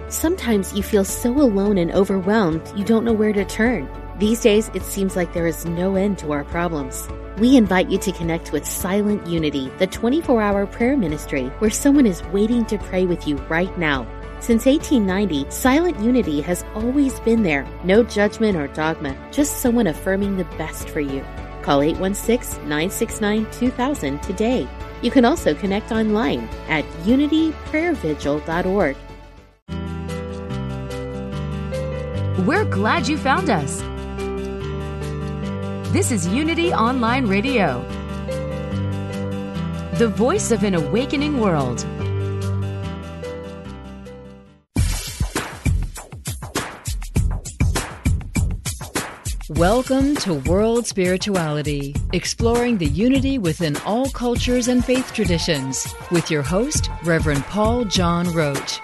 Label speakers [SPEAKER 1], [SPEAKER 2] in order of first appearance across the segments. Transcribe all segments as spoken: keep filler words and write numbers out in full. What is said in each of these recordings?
[SPEAKER 1] Sometimes you feel so alone and overwhelmed you don't know where to turn. These days, it seems like there is no end to our problems. We invite you to connect with Silent Unity, the twenty-four hour prayer ministry where someone is waiting to pray with you right now. Since eighteen ninety, Silent Unity has always been there. No judgment or dogma, just someone affirming the best for you. Call eight one six, nine six nine, two thousand today. You can also connect online at unity prayer vigil dot org.
[SPEAKER 2] We're glad you found us. This is Unity Online Radio, the voice of an awakening world. Welcome to World Spirituality, exploring the unity within all cultures and faith traditions, with your host, Reverend Paul John Roach.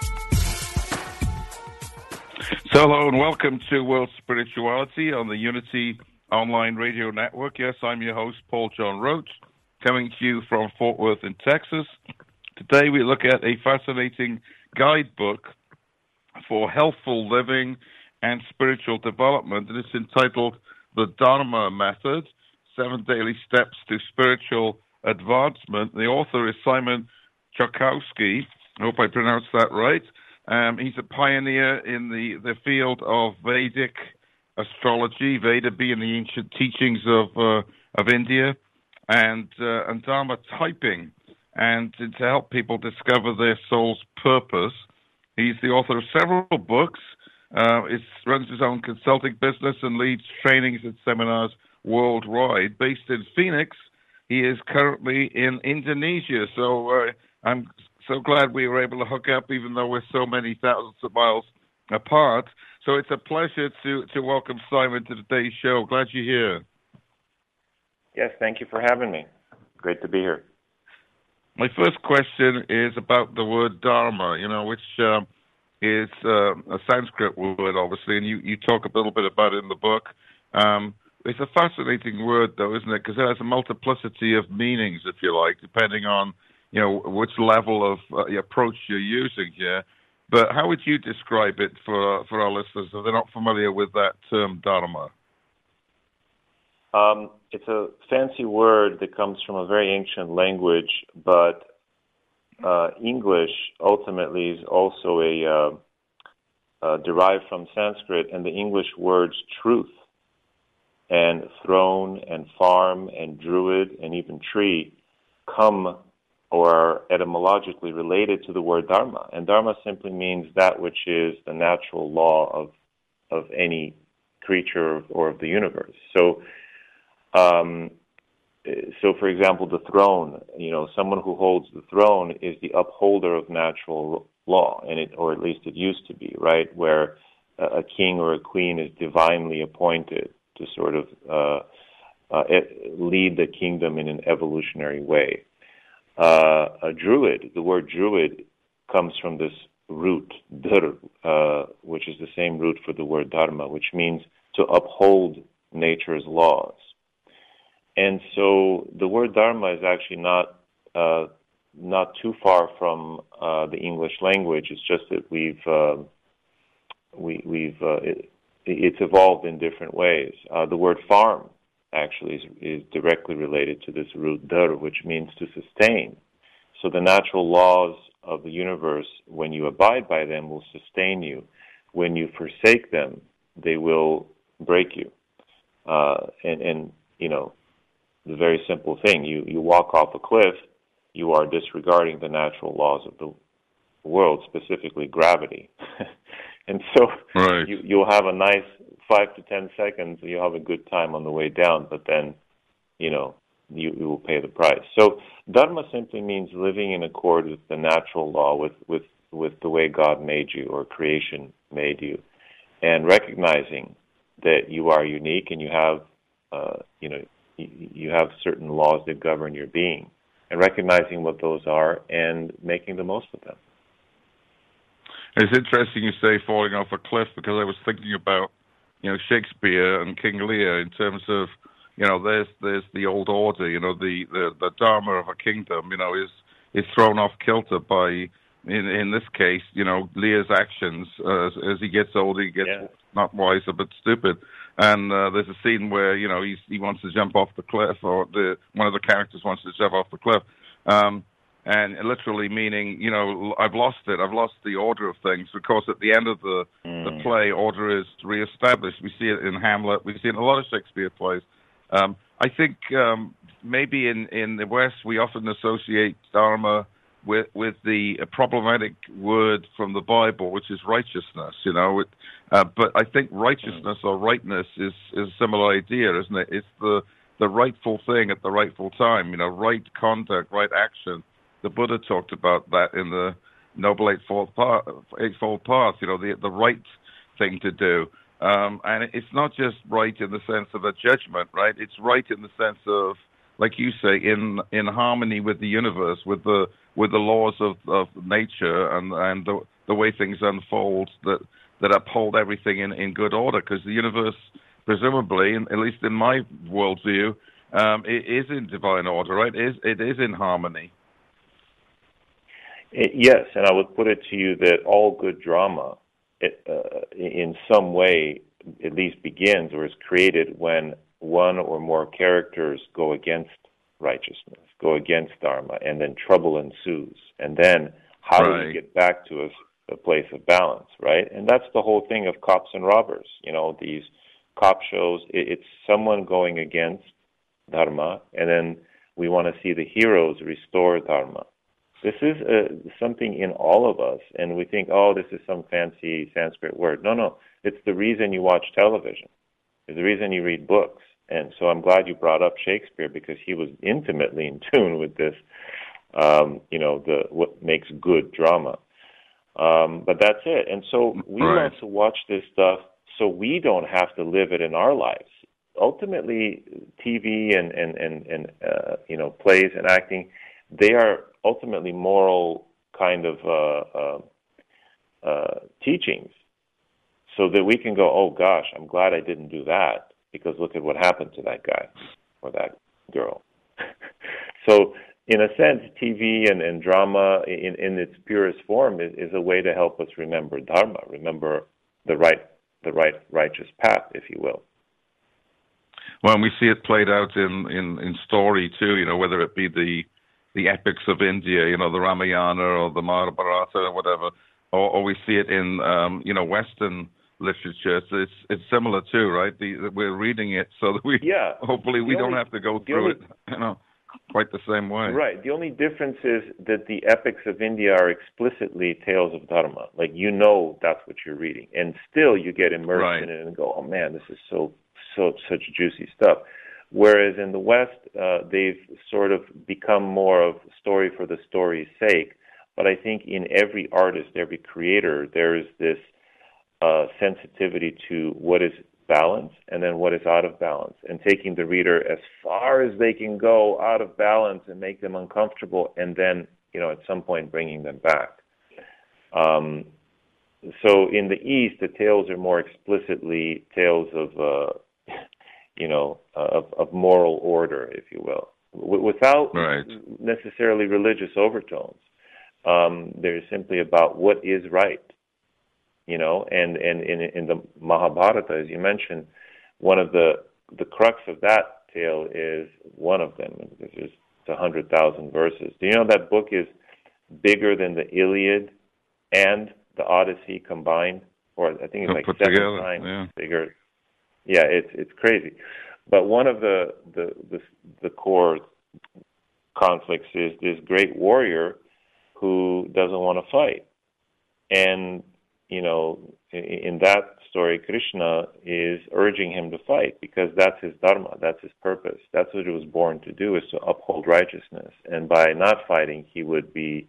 [SPEAKER 3] So hello and welcome to World Spirituality on the Unity Online Radio Network. Yes, I'm your host, Paul John Roach, coming to you from Fort Worth in Texas. Today we look at a fascinating guidebook for healthful living and spiritual development, and it's entitled The Dharma Method, Seven Daily Steps to Spiritual Advancement. The author is Simon Chokowski. I hope I pronounced that right. Um, he's a pioneer in the, the field of Vedic astrology, Veda being the ancient teachings of uh, of India, and uh, and Dharma typing, and to, to help people discover their soul's purpose. He's the author of several books. Uh, he runs his own consulting business and leads trainings and seminars worldwide. Based in Phoenix, he is currently in Indonesia. So uh, I'm so glad we were able to hook up, even though we're so many thousands of miles apart. So it's a pleasure to, to welcome Simon to today's show. Glad you're here.
[SPEAKER 4] Yes, thank you for having me. Great to be here.
[SPEAKER 3] My first question is about the word dharma, you know, which um, is uh, a Sanskrit word, obviously, and you, you talk a little bit about it in the book. Um, it's a fascinating word, though, isn't it? Because it has a multiplicity of meanings, if you like, depending on, you know, which level of uh, approach you're using here. But how would you describe it for for our listeners if they're not familiar with that term, dharma?
[SPEAKER 4] Um, it's a fancy word that comes from a very ancient language, but uh, English ultimately is also a uh, uh, derived from Sanskrit, and the English words truth and throne and farm and druid and even tree come or are etymologically related to the word dharma. And dharma simply means that which is the natural law of of any creature or of the universe. So, um, so for example, the throne, you know, someone who holds the throne is the upholder of natural law, and it, or at least it used to be, right, where a king or a queen is divinely appointed to sort of uh, uh, lead the kingdom in an evolutionary way. Uh, a druid, the word druid comes from this root, dhr, uh, which is the same root for the word dharma, which means to uphold nature's laws. And so the word dharma is actually not uh, not too far from uh, the English language. It's just that we've uh, we, we've uh, it, it's evolved in different ways. Uh, the word farm actually is, is directly related to this root dhr, which means to sustain. So the natural laws of the universe, when you abide by them, will sustain you. When you forsake them, they will break you. Uh, and, and, you know, the very simple thing, you, you walk off a cliff, you are disregarding the natural laws of the world, specifically gravity. And so
[SPEAKER 3] right.
[SPEAKER 4] you, you'll have a nice five to ten seconds, and you'll have a good time on the way down, but then, you know, you, you will pay the price. So dharma simply means living in accord with the natural law, with, with, with the way God made you or creation made you, and recognizing that you are unique and you have, uh, you know, you, you have certain laws that govern your being, and recognizing what those are and making the most of them.
[SPEAKER 3] It's interesting you say falling off a cliff, because I was thinking about, you know, Shakespeare and King Lear in terms of, you know, there's there's the old order, you know, the, the, the dharma of a kingdom, you know, is is thrown off kilter by in in this case, you know, Lear's actions uh, as, as he gets older, he gets
[SPEAKER 4] yeah.
[SPEAKER 3] not wiser but stupid. And uh, there's a scene where you know he's, he wants to jump off the cliff, or the one of the characters wants to jump off the cliff, um, and literally meaning, you know, I've lost it. I've lost the order of things. Because at the end of the mm. the play, order is reestablished. We see it in Hamlet. We see it in a lot of Shakespeare plays. Um, I think um, maybe in, in the West we often associate dharma with with the problematic word from the Bible, which is righteousness. You know, it, uh, but I think righteousness or rightness is, is a similar idea, isn't it? It's the the rightful thing at the rightful time. You know, right conduct, right action. The Buddha talked about that in the Noble Eightfold Path. Eightfold Path. You know, the the right thing to do. Um, and it's not just right in the sense of a judgment, right? It's right in the sense of, like you say, in in harmony with the universe, with the with the laws of, of nature and and the, the way things unfold that that uphold everything in, in good order. Because the universe, presumably, in, at least in my worldview, um, it is in divine order, right? It is, it is in harmony.
[SPEAKER 4] It, yes, and I would put it to you that all good drama, it, uh, in some way, at least begins or is created when one or more characters go against righteousness, go against dharma, and then trouble ensues. And then how right. do we get back to a, a place of balance, right? And that's the whole thing of Cops and Robbers. You know, these cop shows, it, it's someone going against dharma, and then we want to see the heroes restore dharma. This is uh, something in all of us, and we think, oh, this is some fancy Sanskrit word. No, no, it's the reason you watch television. It's the reason you read books. And so I'm glad you brought up Shakespeare, because he was intimately in tune with this, um, you know, the what makes good drama. Um, but that's it. And so we
[SPEAKER 3] right.
[SPEAKER 4] want to watch this stuff so we don't have to live it in our lives. Ultimately, T V and, and, and, and uh, you know, plays and acting, they are ultimately moral kind of uh, uh, uh, teachings, so that we can go, oh gosh, I'm glad I didn't do that, because look at what happened to that guy or that girl. So in a sense, T V and, and drama in, in its purest form is, is a way to help us remember dharma, remember the right, the right righteous path, if you will.
[SPEAKER 3] Well, and we see it played out in, in, in story too, you know, whether it be the the epics of India, you know, the Ramayana or the Mahabharata or whatever, or, or we see it in, um, you know, Western literature. So it's it's similar too, right? The, we're reading it so that we,
[SPEAKER 4] yeah.
[SPEAKER 3] hopefully we
[SPEAKER 4] the
[SPEAKER 3] don't
[SPEAKER 4] only,
[SPEAKER 3] have to go through
[SPEAKER 4] only,
[SPEAKER 3] it, you know, quite the same way.
[SPEAKER 4] Right. The only difference is that the epics of India are explicitly tales of dharma. Like, you know that's what you're reading. And still you get immersed
[SPEAKER 3] right.
[SPEAKER 4] in it and go, oh man, this is so, so such juicy stuff. Whereas in the West, uh, they've sort of become more of story for the story's sake. But I think in every artist, every creator, there is this uh, sensitivity to what is balance and then what is out of balance, and taking the reader as far as they can go out of balance and make them uncomfortable, and then, you know, at some point bringing them back. Um, so in the East, the tales are more explicitly tales of uh, you know, of, of moral order, if you will, w- without
[SPEAKER 3] right.
[SPEAKER 4] necessarily religious overtones. Um, they're simply about what is right, you know, and, and in, in the Mahabharata, as you mentioned, one of the, the crux of that tale is one of them, because there's one hundred thousand verses. Do you know that book is bigger than the Iliad and the Odyssey combined? Or I think it's like
[SPEAKER 3] put
[SPEAKER 4] seven
[SPEAKER 3] together.
[SPEAKER 4] times
[SPEAKER 3] yeah.
[SPEAKER 4] bigger. Yeah, it's it's crazy, but one of the, the the the core conflicts is this great warrior who doesn't want to fight, and you know, in, in that story, Krishna is urging him to fight because that's his dharma, that's his purpose, that's what he was born to do, is to uphold righteousness, and by not fighting, he would be,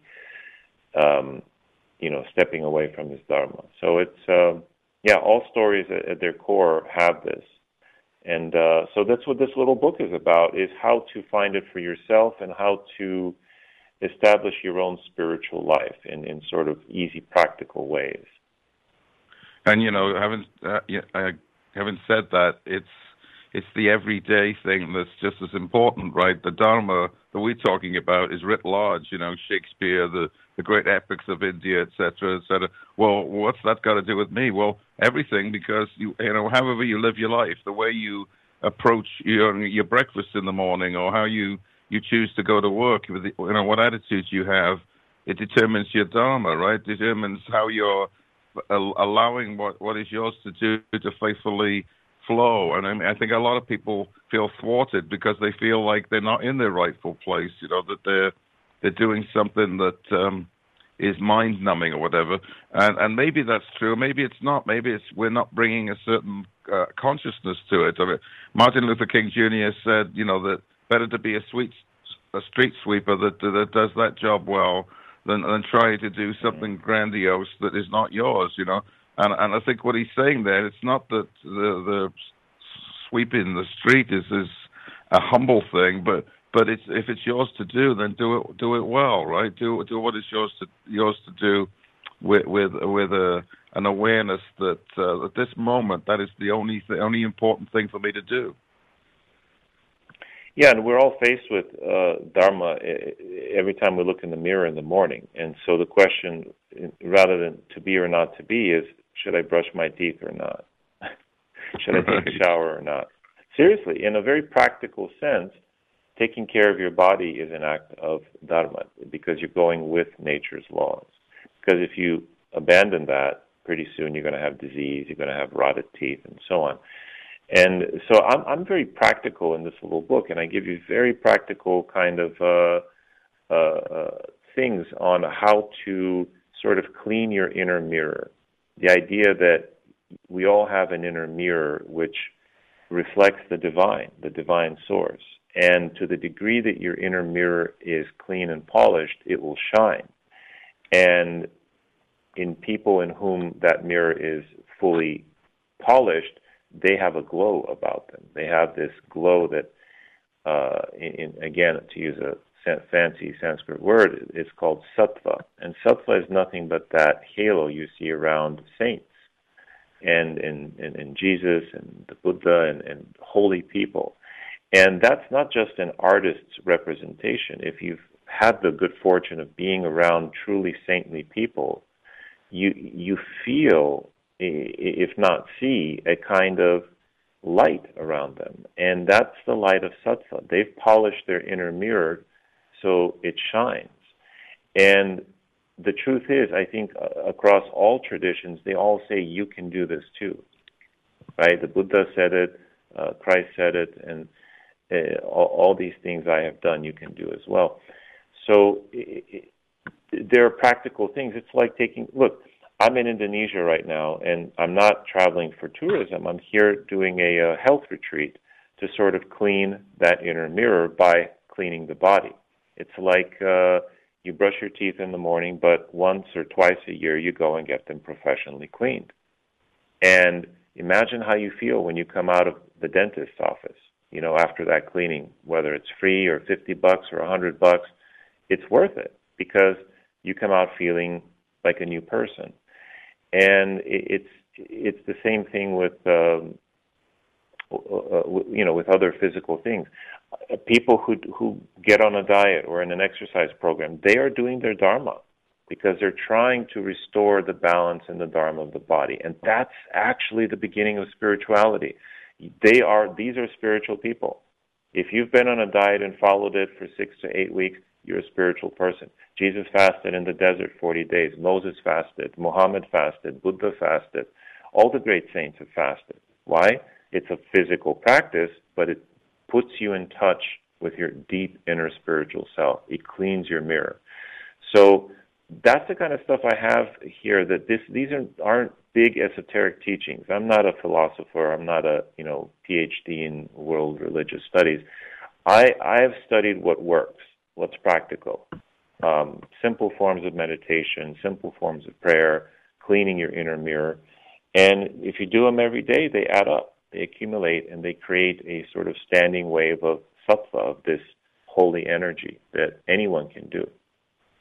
[SPEAKER 4] um, you know, stepping away from his dharma. So it's. Uh, Yeah, all stories at, at their core have this. And uh, so that's what this little book is about, is how to find it for yourself and how to establish your own spiritual life in, in sort of easy, practical ways.
[SPEAKER 3] And, you know, having, uh, having said that, it's it's the everyday thing that's just as important, right? The Dharma that we're talking about is writ large, you know, Shakespeare, the, the great epics of India, et cetera, et cetera. Well, what's that got to do with me? Well, everything, because, you you know, however you live your life, the way you approach your, your breakfast in the morning, or how you, you choose to go to work, with the, you know, what attitudes you have, it determines your Dharma, right? It determines how you're allowing what, what is yours to do to faithfully flow. And I mean, I think a lot of people feel thwarted because they feel like they're not in their rightful place, you know, that they're they're doing something that um, is mind-numbing or whatever. And, and maybe that's true. Maybe it's not. Maybe it's we're not bringing a certain uh, consciousness to it. I mean, Martin Luther King Junior said, you know, that better to be a, sweet, a street sweeper that, that does that job well than, than try to do something grandiose that is not yours, you know. And, and I think what he's saying there, it's not that the, the sweeping the street is, is a humble thing, but but it's if it's yours to do, then do it do it well, right? Do do what is yours to yours to do with with with a an awareness that uh, at this moment that is the only the only important thing for me to do.
[SPEAKER 4] Yeah, and we're all faced with uh, Dharma every time we look in the mirror in the morning. And so the question, rather than to be or not to be, is, should I brush my teeth or not? Should I take a shower or not? Seriously, in a very practical sense, taking care of your body is an act of Dharma, because you're going with nature's laws. Because if you abandon that, pretty soon you're going to have disease, you're going to have rotted teeth, and so on. And so I'm, I'm very practical in this little book, and I give you very practical kind of uh, uh, uh, things on how to sort of clean your inner mirror. The idea that we all have an inner mirror which reflects the divine, the divine source. And to the degree that your inner mirror is clean and polished, it will shine. And in people in whom that mirror is fully polished, they have a glow about them. They have this glow that, uh, in, again, to use a fancy Sanskrit word, it's called sattva. And sattva is nothing but that halo you see around saints and in, in, in Jesus and the Buddha and, and holy people. And that's not just an artist's representation. If you've had the good fortune of being around truly saintly people, you you feel, if not see, a kind of light around them. And that's the light of sattva. They've polished their inner mirror so it shines. And the truth is, I think uh, across all traditions, they all say you can do this too. Right? The Buddha said it, uh, Christ said it, and uh, all, all these things I have done, you can do as well. So it, it, there are practical things. It's like taking, look, I'm in Indonesia right now, and I'm not traveling for tourism. I'm here doing a uh, health retreat to sort of clean that inner mirror by cleaning the body. It's like uh, you brush your teeth in the morning, but once or twice a year you go and get them professionally cleaned. And imagine how you feel when you come out of the dentist's office, you know, after that cleaning, whether it's free or fifty bucks or a hundred bucks, it's worth it because you come out feeling like a new person. And it's it's the same thing with um, uh, you know with other physical things. Uh, people who who get on a diet or in an exercise program, they are doing their dharma because they're trying to restore the balance and the dharma of the body, and that's actually the beginning of spirituality. They are these are spiritual people. If you've been on a diet and followed it for six to eight weeks, you're a spiritual person. Jesus fasted in the desert forty days. Moses fasted. Muhammad fasted. Buddha fasted. All the great saints have fasted. Why? It's a physical practice, but it puts you in touch with your deep inner spiritual self. It cleans your mirror. So that's the kind of stuff I have here. That this these are, aren't big esoteric teachings. I'm not a philosopher. I'm not a you know P H D in world religious studies. I I have studied what works. What's practical? Um, simple forms of meditation, simple forms of prayer, cleaning your inner mirror. And if you do them every day, they add up, they accumulate, and they create a sort of standing wave of sattva, of this holy energy that anyone can do.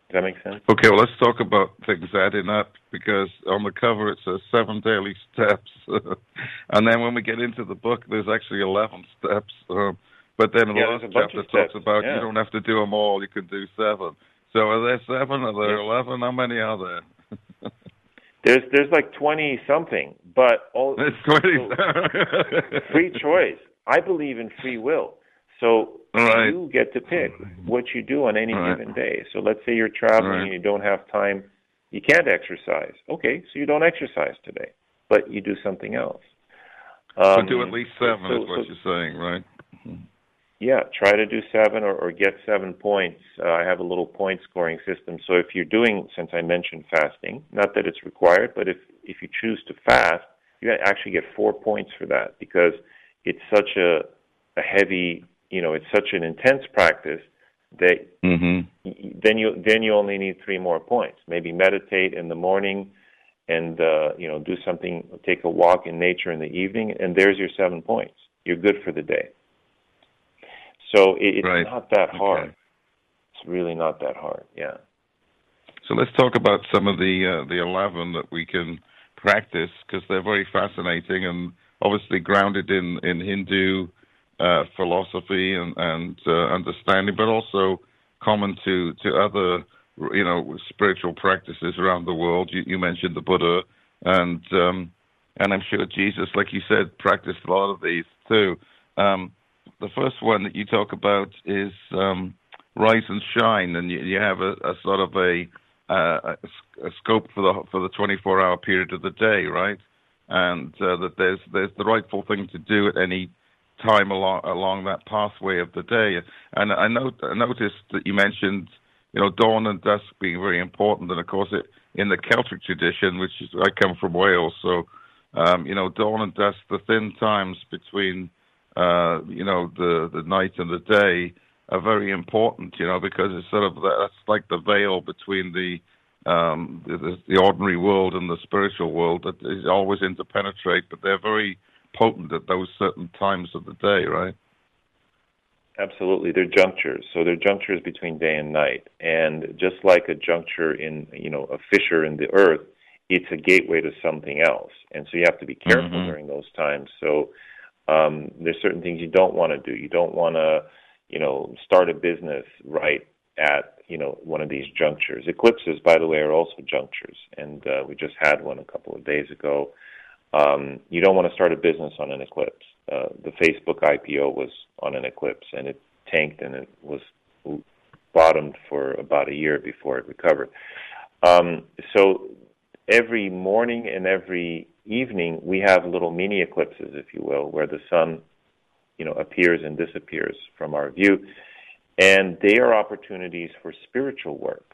[SPEAKER 4] Does that make sense?
[SPEAKER 3] Okay, well, let's talk about things adding up, because on the cover it says seven daily steps. And then when we get into the book, there's actually eleven steps. Uh, but then the
[SPEAKER 4] yeah,
[SPEAKER 3] last chapter talks
[SPEAKER 4] steps.
[SPEAKER 3] about
[SPEAKER 4] yeah.
[SPEAKER 3] you don't have to do them all, you can do seven. So are there seven? Are there
[SPEAKER 4] yeah.
[SPEAKER 3] eleven? How many are there?
[SPEAKER 4] There's there's like twenty something, but all
[SPEAKER 3] it's twenty.
[SPEAKER 4] So free choice. I believe in free will, so
[SPEAKER 3] right.
[SPEAKER 4] you get to pick what you do on any
[SPEAKER 3] right.
[SPEAKER 4] given day. So let's say you're traveling
[SPEAKER 3] right.
[SPEAKER 4] and you don't have time, you can't exercise. Okay, so you don't exercise today, but you do something else. Um,
[SPEAKER 3] but do at least seven
[SPEAKER 4] so,
[SPEAKER 3] is what
[SPEAKER 4] so,
[SPEAKER 3] you're saying, right?
[SPEAKER 4] Yeah, try to do seven or, or get seven points. Uh, I have a little point scoring system. So if you're doing, since I mentioned fasting, not that it's required, but if, if you choose to fast, you actually get four points for that, because it's such a, a heavy, you know, it's such an intense practice that
[SPEAKER 3] mm-hmm.
[SPEAKER 4] then you then you only need three more points. Maybe meditate in the morning, and uh, you know, do something, take a walk in nature in the evening, and there's your seven points. You're good for the day. So it, it's
[SPEAKER 3] right.
[SPEAKER 4] not that hard.
[SPEAKER 3] Okay.
[SPEAKER 4] It's really not that hard. Yeah.
[SPEAKER 3] So let's talk about some of the uh, the eleven that we can practice, because they're very fascinating and obviously grounded in in Hindu uh, philosophy and, and uh, understanding, but also common to to other, you know, spiritual practices around the world. You, you mentioned the Buddha, and um, and I'm sure Jesus, like you said, practiced a lot of these too. Um, the first one that you talk about is um, rise and shine, and you, you have a, a sort of a, uh, a, a scope for the for the twenty-four hour period of the day, right? And uh, that there's there's the rightful thing to do at any time along along that pathway of the day. And I, note, I noticed that you mentioned, you know, dawn and dusk being very important, and of course it in the Celtic tradition, which is, I come from Wales, so um, you know, dawn and dusk, the thin times between uh, you know the the night and the day are very important, you know, because it's sort of that's like the veil between the um, the, the ordinary world and the spiritual world that is always interpenetrate, but they're very potent at those certain times of the day, right?
[SPEAKER 4] Absolutely. They're junctures. So they're junctures between day and night. And just like a juncture in, you know, a fissure in the earth, it's a gateway to something else. And so you have to be careful mm-hmm. during those times. So um, there's certain things you don't want to do. You don't want to, you know, start a business right at, you know, one of these junctures. Eclipses, by the way, are also junctures. And uh, we just had one a couple of days ago. Um, you don't want to start a business on an eclipse. Uh, the Facebook I P O was on an eclipse, and it tanked, and it was bottomed for about a year before it recovered. Um, so every morning and every evening, we have little mini eclipses, if you will, where the sun, you know, appears and disappears from our view, and they are opportunities for spiritual work.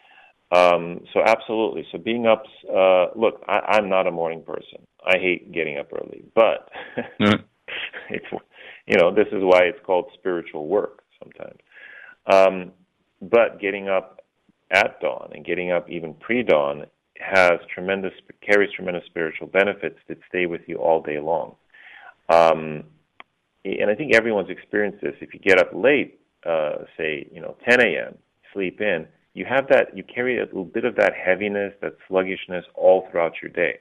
[SPEAKER 4] Um, so absolutely. So being up, uh, look, I, I'm not a morning person. I hate getting up early, but mm. it's, you know, this is why it's called spiritual work sometimes. Um, but getting up at dawn and getting up even pre-dawn has tremendous, carries tremendous spiritual benefits that stay with you all day long. Um, and I think everyone's experienced this. If you get up late, uh, say, you know, ten a.m., sleep in, you have that, you carry a little bit of that heaviness, that sluggishness all throughout your day.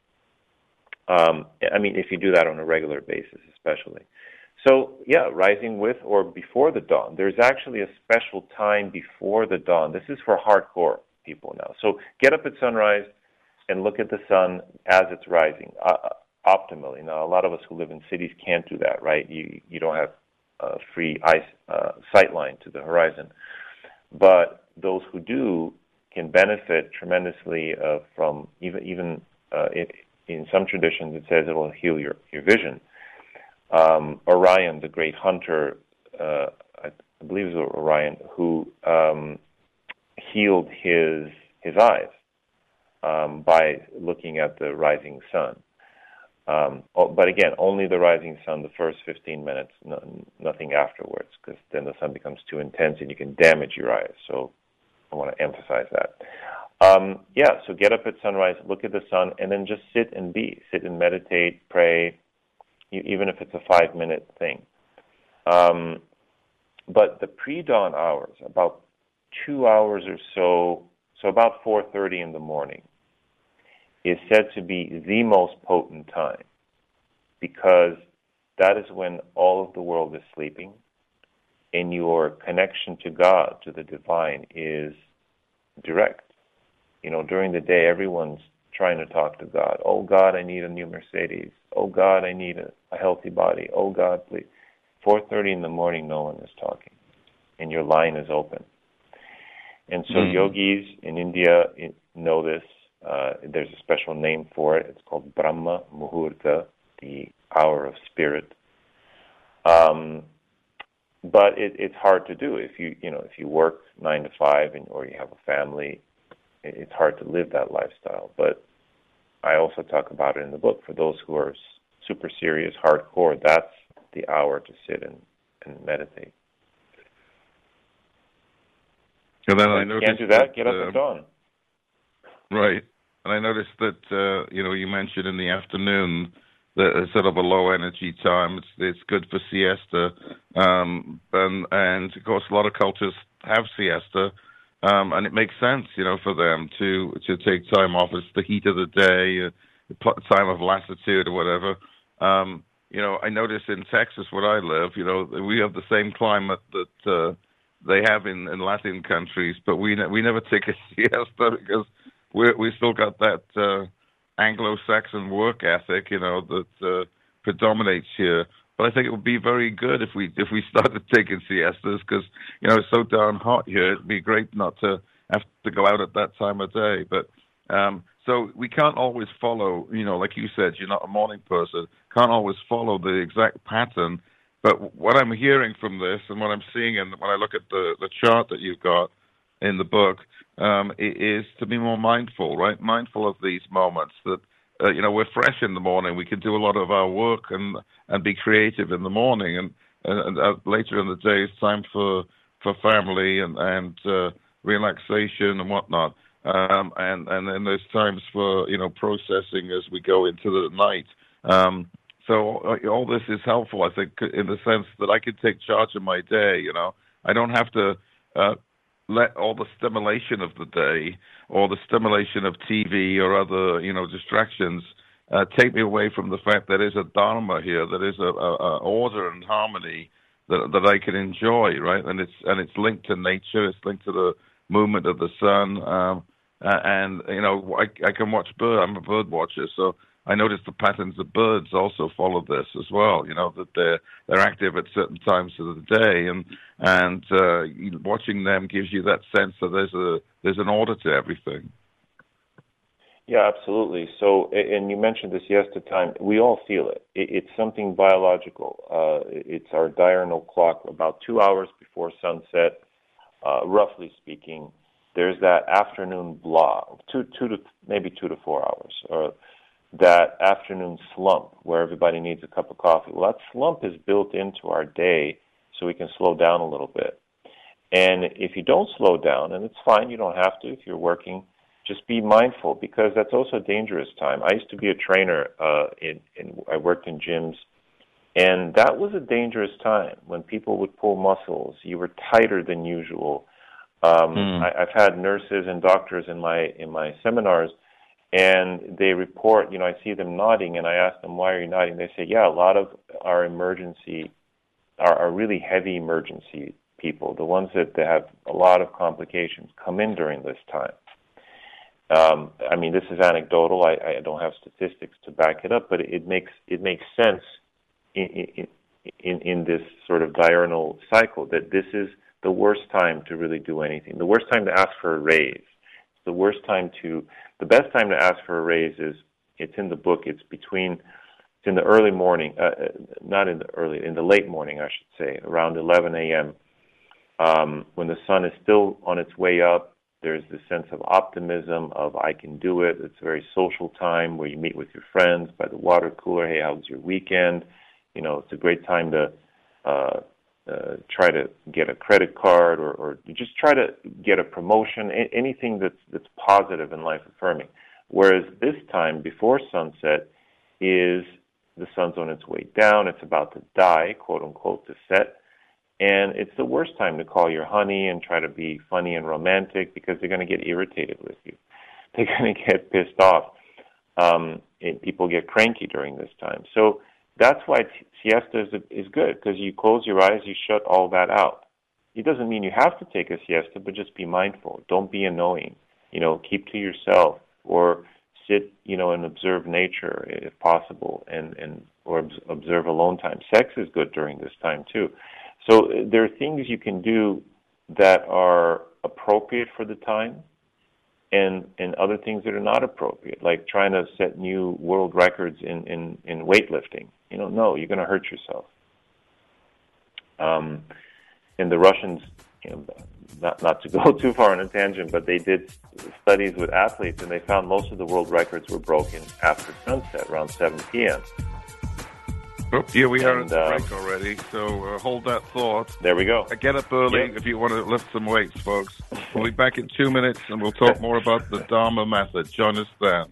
[SPEAKER 4] Um, I mean, if you do that on a regular basis, especially. So, yeah, rising with or before the dawn. There's actually a special time before the dawn. This is for hardcore people now. So get up at sunrise and look at the sun as it's rising, uh, optimally. Now, a lot of us who live in cities can't do that, right? You you don't have uh, free eye, uh, sight line to the horizon. But those who do can benefit tremendously uh, from even even uh, it, in some traditions it says it will heal your, your vision. Um, Orion, the great hunter, uh, I believe it was Orion, who um, healed his his eyes um, by looking at the rising sun. Um, but again, only the rising sun, the first fifteen minutes, no, nothing afterwards, because then the sun becomes too intense and you can damage your eyes. So I want to emphasize that. Um, yeah, so get up at sunrise, look at the sun, and then just sit and be. Sit and meditate, pray, even if it's a five-minute thing. Um, but the pre-dawn hours, about two hours or so, so about four thirty in the morning, is said to be the most potent time, because that is when all of the world is sleeping and your connection to God, to the divine, is direct. You know, during the day, everyone's trying to talk to God. Oh, God, I need a new Mercedes. Oh, God, I need a, a healthy body. Oh, God, please. four thirty in the morning, no one is talking, and your line is open. And so mm. yogis in India know this. Uh, there's a special name for it. It's called Brahma Muhurta, the hour of spirit. Um, but it, it's hard to do if you, you know, if you work nine to five and or you have a family. It's hard to live that lifestyle. But I also talk about it in the book. For those who are super serious, hardcore, that's the hour to sit and, and meditate.
[SPEAKER 3] And then I noticed
[SPEAKER 4] can't do that,
[SPEAKER 3] that,
[SPEAKER 4] get up
[SPEAKER 3] uh,
[SPEAKER 4] at dawn.
[SPEAKER 3] Right. And I noticed that, uh, you know, you mentioned in the afternoon that it's sort of a low energy time. It's it's good for siesta. Um, and, and, of course, a lot of cultures have siesta. Um, and it makes sense, you know, for them to, to take time off. It's the heat of the day, uh, time of lassitude or whatever. Um, you know, I notice in Texas, where I live, you know, we have the same climate that uh, they have in, in Latin countries, but we ne- we never take a siesta because we we still got that uh, Anglo-Saxon work ethic, you know, that uh, predominates here. But I think it would be very good if we if we started taking siestas, because you know it's so darn hot here. It'd be great not to have to go out at that time of day. But um, so we can't always follow, you know, like you said, you're not a morning person. Can't always follow the exact pattern. But what I'm hearing from this and what I'm seeing, and when I look at the, the chart that you've got in the book, um, is to be more mindful, right? Mindful of these moments that, uh, you know, we're fresh in the morning. We can do a lot of our work and, and be creative in the morning. And, and uh, later in the day, it's time for, for family and, and uh, relaxation and whatnot. Um, and, and then there's times for, you know, processing as we go into the night. Um, So all this is helpful, I think, in the sense that I can take charge of my day, you know. I don't have to uh, let all the stimulation of the day or the stimulation of T V or other, you know, distractions uh, take me away from the fact that there's a dharma here, that is a, a, a order and harmony that that I can enjoy, right? And it's and it's linked to nature, it's linked to the movement of the sun, um, and, you know, I, I can watch bird. I'm a bird watcher, so I notice the patterns of birds also follow this as well. You know that they're they're active at certain times of the day, and and uh, watching them gives you that sense that there's a there's an order to everything.
[SPEAKER 4] Yeah, absolutely. So, and you mentioned this yesterday time. We all feel it. It's something biological. Uh, it's our diurnal clock. About two hours before sunset, uh, roughly speaking, there's that afternoon blah, two two to maybe two to four hours, or that afternoon slump where everybody needs a cup of coffee. Well, that slump is built into our day so we can slow down a little bit. And if you don't slow down, and it's fine, you don't have to if you're working, just be mindful, because that's also a dangerous time. I used to be a trainer. Uh, in, in I worked in gyms, and that was a dangerous time when people would pull muscles. You were tighter than usual. Um, mm. I, I've had nurses and doctors in my in my seminars, and they report, you know, I see them nodding, and I ask them, why are you nodding? They say, yeah, a lot of our emergency, our, our really heavy emergency people, the ones that, that have a lot of complications, come in during this time. Um, I mean, this is anecdotal. I, I don't have statistics to back it up, but it, it makes it makes sense in, in in in this sort of diurnal cycle that this is the worst time to really do anything. The worst time to ask for a raise. The worst time to, the best time to ask for a raise is, it's in the book, it's between, it's in the early morning, uh, not in the early, in the late morning, I should say, around eleven a.m., um, when the sun is still on its way up. There's this sense of optimism of, I can do it. It's a very social time where you meet with your friends by the water cooler. Hey, how was your weekend? You know, it's a great time to uh, uh, try to get a credit card, or, or just try to get a promotion, a- anything that's that's positive and life-affirming. Whereas this time, before sunset, is the sun's on its way down. It's about to die, quote-unquote, to set. And it's the worst time to call your honey and try to be funny and romantic because they're going to get irritated with you. They're going to get pissed off. Um, and people get cranky during this time. So that's why t- siesta is, is good, because you close your eyes, you shut all that out. It doesn't mean you have to take a siesta, but just be mindful. Don't be annoying. You know, keep to yourself, or sit, you know, and observe nature if possible, and, and or observe alone time. Sex is good during this time too. So there are things you can do that are appropriate for the time, and, and other things that are not appropriate, like trying to set new world records in, in, in weightlifting. You know, no, you're going to hurt yourself. Um, and the Russians, you know, not, not to go too far on a tangent, but they did studies with athletes, and they found most of the world records were broken after sunset, around seven p.m.
[SPEAKER 3] Oh, yeah, we are
[SPEAKER 4] And,
[SPEAKER 3] at the
[SPEAKER 4] uh,
[SPEAKER 3] break already, so uh, hold that thought.
[SPEAKER 4] There we go.
[SPEAKER 3] Uh, Get up early
[SPEAKER 4] Yep.
[SPEAKER 3] if you want to lift some weights, folks. We'll be back in two minutes, and we'll talk more about the Dharma method. Join us then.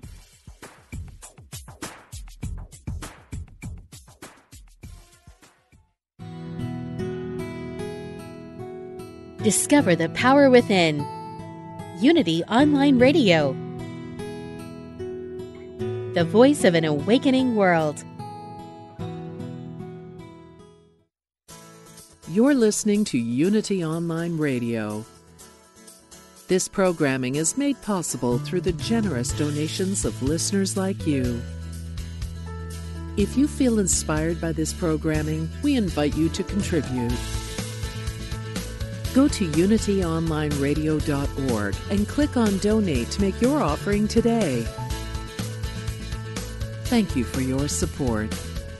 [SPEAKER 1] Discover the power within. Unity Online Radio. The voice of an awakening world.
[SPEAKER 5] You're listening to Unity Online Radio. This programming is made possible through the generous donations of listeners like you. If you feel inspired by this programming, we invite you to contribute. Go to unity online radio dot org and click on Donate to make your offering today. Thank you for your support.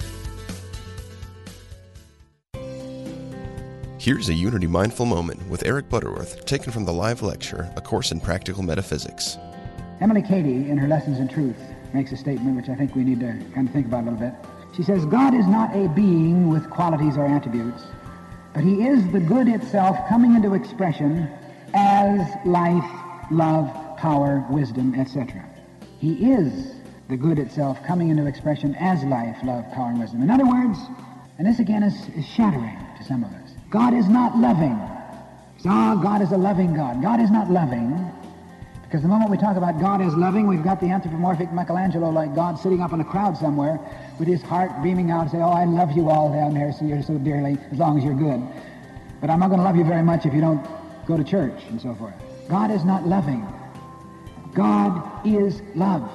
[SPEAKER 6] Here's a Unity Mindful Moment with Eric Butterworth, taken from the live lecture, A Course in Practical Metaphysics.
[SPEAKER 7] Emily Cady, in her Lessons in Truth, makes a statement which I think we need to kind of think about a little bit. She says, God is not a being with qualities or attributes, but he is the good itself coming into expression as life, love, power, wisdom, et cetera. He is the good itself coming into expression as life, love, power, and wisdom. In other words, and this again is, is shattering to some of us, God is not loving. So, oh, God is a loving God. God is not loving, because the moment we talk about God as loving, we've got the anthropomorphic Michelangelo like God sitting up in a crowd somewhere with his heart beaming out and say, oh, I love you all down there, so you're so dearly, as long as you're good. But I'm not going to love you very much if you don't go to church, and so forth. God is not loving. God is love.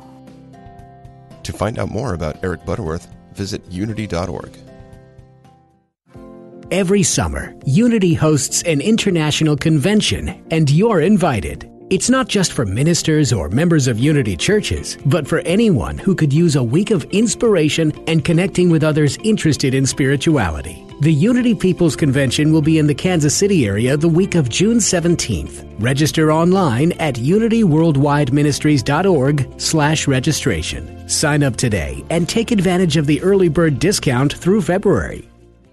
[SPEAKER 6] To find out more about Eric Butterworth, visit unity dot org.
[SPEAKER 8] Every summer, Unity hosts an international convention, and you're invited. It's not just for ministers or members of Unity churches, but for anyone who could use a week of inspiration and connecting with others interested in spirituality. The Unity People's Convention will be in the Kansas City area the week of June seventeenth. Register online at unity worldwide ministries dot org slash registration. Sign up today and take advantage of the early bird discount through February.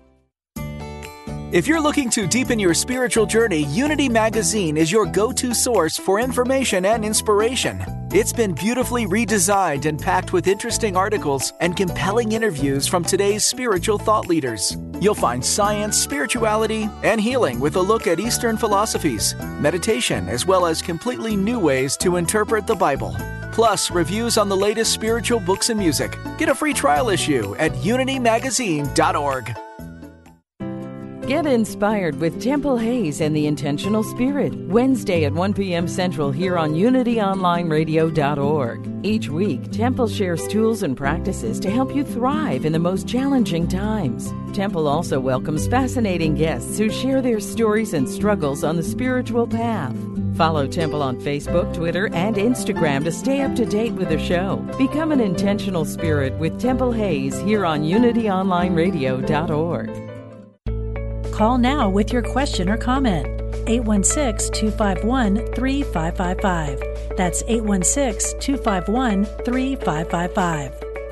[SPEAKER 9] If you're looking to deepen your spiritual journey, Unity Magazine is your go-to source for information and inspiration. It's been beautifully redesigned and packed with interesting articles and compelling interviews from today's spiritual thought leaders. You'll find science, spirituality, and healing with a look at Eastern philosophies, meditation, as well as completely new ways to interpret the Bible. Plus, reviews on the latest spiritual books and music. Get a free trial issue at unity magazine dot org.
[SPEAKER 10] Get inspired with Temple Hayes and the Intentional Spirit, Wednesday at one p.m. Central here on unity online radio dot org. Each week, Temple shares tools and practices to help you thrive in the most challenging times. Temple also welcomes fascinating guests who share their stories and struggles on the spiritual path. Follow Temple on Facebook, Twitter, and Instagram to stay up to date with the show. Become an Intentional Spirit with Temple Hayes here on unity online radio dot org.
[SPEAKER 11] Call now with your question or comment. eight one six, two five one, three five five five. That's eight one six, two five one, three five five five.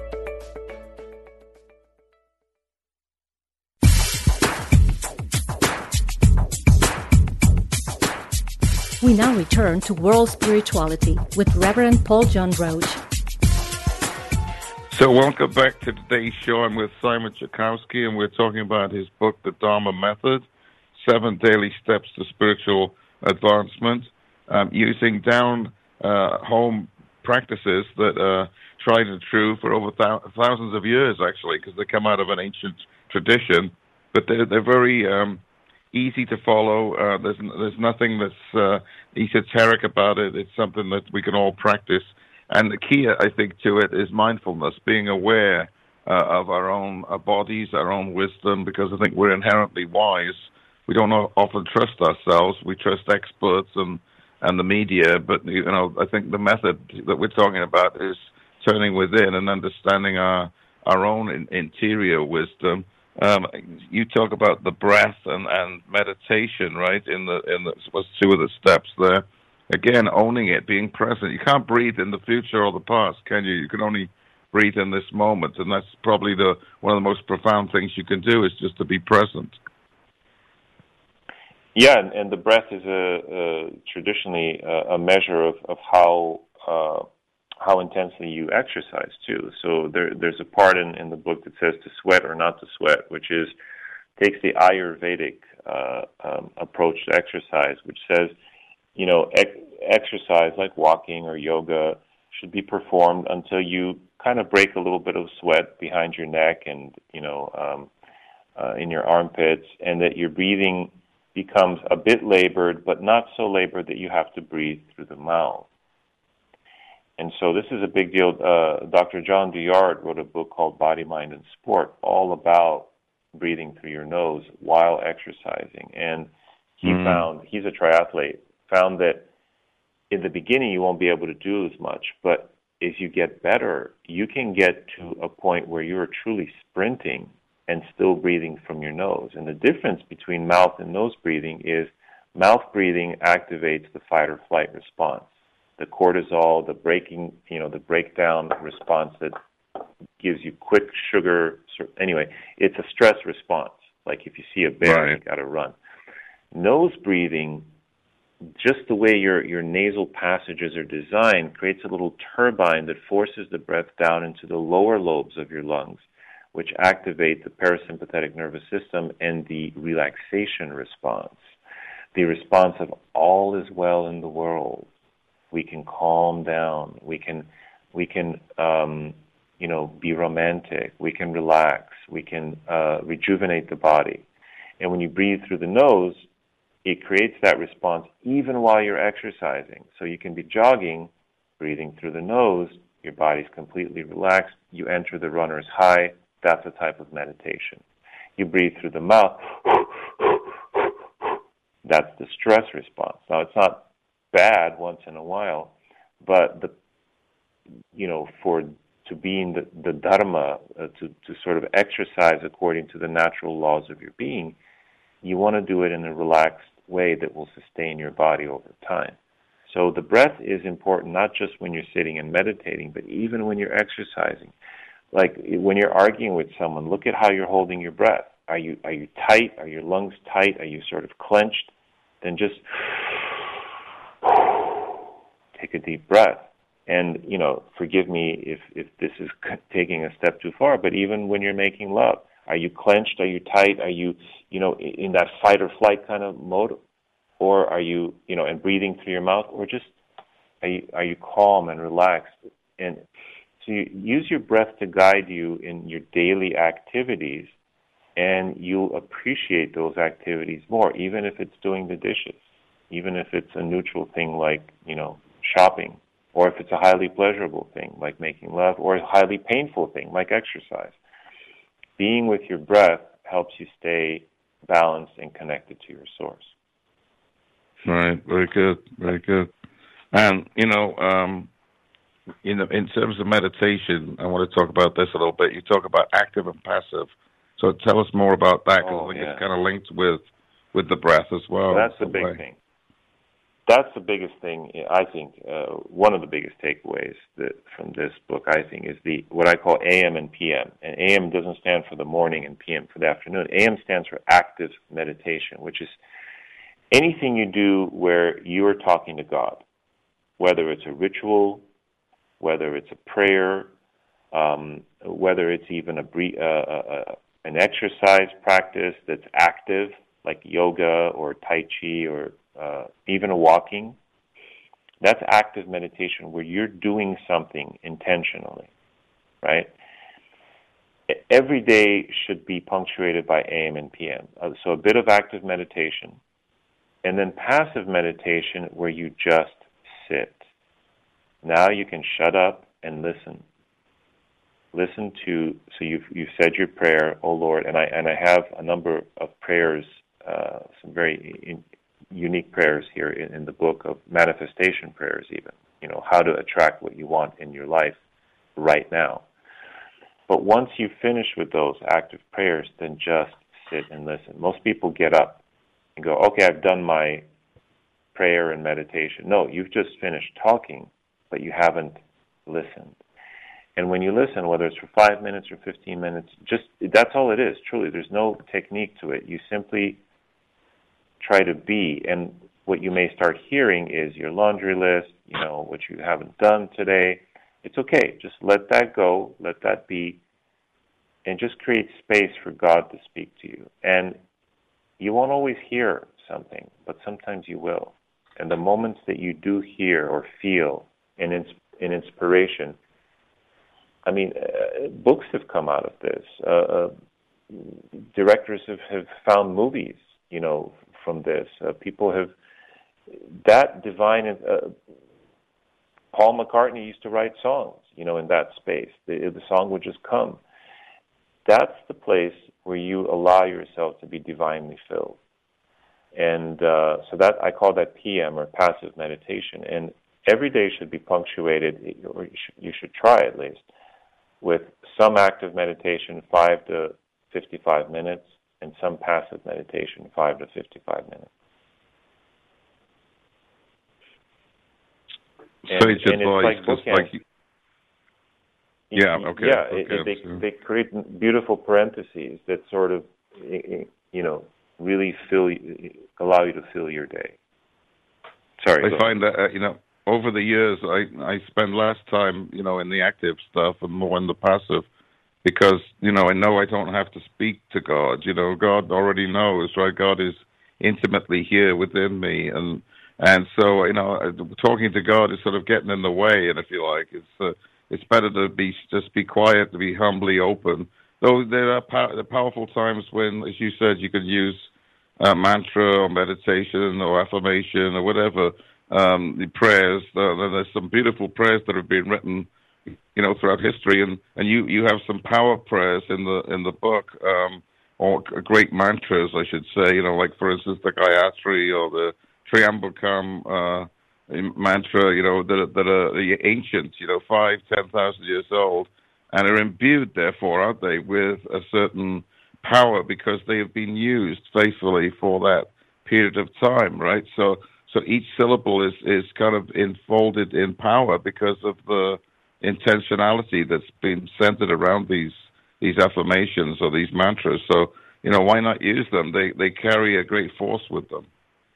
[SPEAKER 12] We now return to World Spirituality with Reverend Paul John Roach.
[SPEAKER 3] So welcome back to today's show. I'm with Simon Chakowski, and we're talking about his book, The Dharma Method, Seven Daily Steps to Spiritual Advancement, um, using down uh, home practices that are tried and true for over th- thousands of years, actually, because they come out of an ancient tradition. But they're, they're very um, easy to follow. Uh, there's, there's nothing that's uh, esoteric about it. It's something that we can all practice. And the key, I think, to it is mindfulness, being aware uh, of our own uh, bodies, our own wisdom, because I think we're inherently wise. We don't often trust ourselves. We trust experts and, and the media, but, you know, I think the method that we're talking about is turning within and understanding our, our own in, interior wisdom. Um, you talk about the breath and, and meditation, right, in the, in the what's two of the steps there. Again, owning it, being present. You can't breathe in the future or the past, can you? You can only breathe in this moment, and that's probably the one of the most profound things you can do is just to be present.
[SPEAKER 4] Yeah, and, and the breath is a, a traditionally a, a measure of, of how uh, how intensely you exercise too. So there, there's a part in, in the book that says to sweat or not to sweat, which is takes the Ayurvedic uh, um, approach to exercise, which says, you know, ex- exercise like walking or yoga should be performed until you kind of break a little bit of sweat behind your neck and, you know, um, uh, in your armpits, and that your breathing becomes a bit labored, but not so labored that you have to breathe through the mouth. And so this is a big deal. Uh, Doctor John Douillard wrote a book called Body, Mind, and Sport, all about breathing through your nose while exercising. And he mm. found, he's a triathlete, found that in the beginning you won't be able to do as much, but as you get better, you can get to a point where you're truly sprinting and still breathing from your nose. And the difference between mouth and nose breathing is mouth breathing activates the fight or flight response, the cortisol, the breaking, you know, the breakdown response that gives you quick sugar. Anyway, it's a stress response. Like if you see a bear, right, you got to run. Nose breathing, just the way your, your nasal passages are designed, creates a little turbine that forces the breath down into the lower lobes of your lungs, which activate the parasympathetic nervous system and the relaxation response. The response of all is well in the world. We can calm down. We can, we can, um, you know, be romantic. We can relax. We can uh, rejuvenate the body. And when you breathe through the nose, it creates that response even while you're exercising. So you can be jogging, breathing through the nose, your body's completely relaxed, you enter the runner's high. That's a type of meditation. You breathe through the mouth, that's the stress response. Now, it's not bad once in a while, but the, you know, for to be in the, the dharma, uh, to, to sort of exercise according to the natural laws of your being, you want to do it in a relaxed way that will sustain your body over time. So the breath is important not just when you're sitting and meditating, but even when you're exercising. Like when you're arguing with someone, look at how you're holding your breath. Are you are you tight? Are your lungs tight? Are you sort of clenched? Then just take a deep breath. And, you know, forgive me if, if this is taking a step too far, but even when you're making love, are you clenched? Are you tight? Are you, you know, in that fight or flight kind of mode? Or are you, you know, and breathing through your mouth? Or just, are you, are you calm and relaxed? And so you use your breath to guide you in your daily activities, and you'll appreciate those activities more, even if it's doing the dishes, even if it's a neutral thing like, you know, shopping, or if it's a highly pleasurable thing like making love, or a highly painful thing like exercise. Being with your breath helps you stay balanced and connected to your source.
[SPEAKER 3] Right. Very good. Very good. And, you know, um, in, the, in terms of meditation, I want to talk about this a little bit. You talk about active and passive. So tell us more about that, because
[SPEAKER 4] oh,
[SPEAKER 3] I think
[SPEAKER 4] yeah.
[SPEAKER 3] it's kind of linked with, with the breath as well.
[SPEAKER 4] well that's the big way. thing. That's the biggest thing, I think. Uh, one of the biggest takeaways that, from this book, I think, is the what I call A M and P M. And A M doesn't stand for the morning and P M for the afternoon. A M stands for active meditation, which is anything you do where you are talking to God, whether it's a ritual, whether it's a prayer, um, whether it's even a brief, uh, uh, an exercise practice that's active, like yoga or Tai Chi or uh, even a walking. That's active meditation where you're doing something intentionally, right? Every day should be punctuated by A M and P M. Uh, so a bit of active meditation, and then passive meditation where you just sit. Now you can shut up and listen. Listen to, so you've, you've said your prayer, oh Lord, and I and I have a number of prayers, uh, some very in, unique prayers here in, in the book of manifestation prayers even, you know, how to attract what you want in your life right now. But once you finish with those active prayers, then just sit and listen. Most people get up and go, okay, I've done my prayer and meditation. No, you've just finished talking, but you haven't listened. And when you listen, whether it's for five minutes or fifteen minutes, just that's all it is, truly. There's no technique to it. You simply try to be. And what you may start hearing is your laundry list, you know, what you haven't done today. It's okay. Just let that go, let that be, and just create space for God to speak to you. And you won't always hear something, but sometimes you will. And the moments that you do hear or feel an, ins- an inspiration, I mean, uh, books have come out of this. Uh, uh, directors have, have found movies, you know, from this. Uh, people have, that divine, uh, Paul McCartney used to write songs, you know, in that space. The, the song would just come. That's the place where you allow yourself to be divinely filled. And uh, so that, I call that P M, or passive meditation. And every day should be punctuated, or you should, you should try at least, with some active meditation, five to fifty-five minutes, and some passive meditation, five to fifty-five minutes. And,
[SPEAKER 3] Sage
[SPEAKER 4] and
[SPEAKER 3] advice,
[SPEAKER 4] it's like
[SPEAKER 3] just like you, yeah, okay.
[SPEAKER 4] Yeah,
[SPEAKER 3] okay,
[SPEAKER 4] it, it, they
[SPEAKER 3] so.
[SPEAKER 4] they create beautiful parentheses that sort of, you know, really fill, allow you to fill your day. Sorry.
[SPEAKER 3] I find that uh, you know, over the years, I I spend less time, you know, in the active stuff and more in the passive, because you know I know I don't have to speak to God. You know, God already knows, right? God is intimately here within me, and and so you know, talking to God is sort of getting in the way. And if you like, it's uh, it's better to be just be quiet, to be humbly open. Though there are pow- there are powerful times when, as you said, you can use uh, mantra or meditation or affirmation or whatever. Um, the prayers, uh, there's some beautiful prayers that have been written, you know, throughout history, and, and you, you have some power prayers in the in the book, um, or great mantras, I should say, you know, like for instance the Gayatri or the Triambakam uh, mantra, you know, that that are the ancient, you know, five, ten thousand years old, and are imbued, therefore, aren't they, with a certain power because they have been used faithfully for that period of time, right? So. So each syllable is, is kind of enfolded in power because of the intentionality that's been centered around these these affirmations or these mantras. So, you know, why not use them? They they carry a great force with them.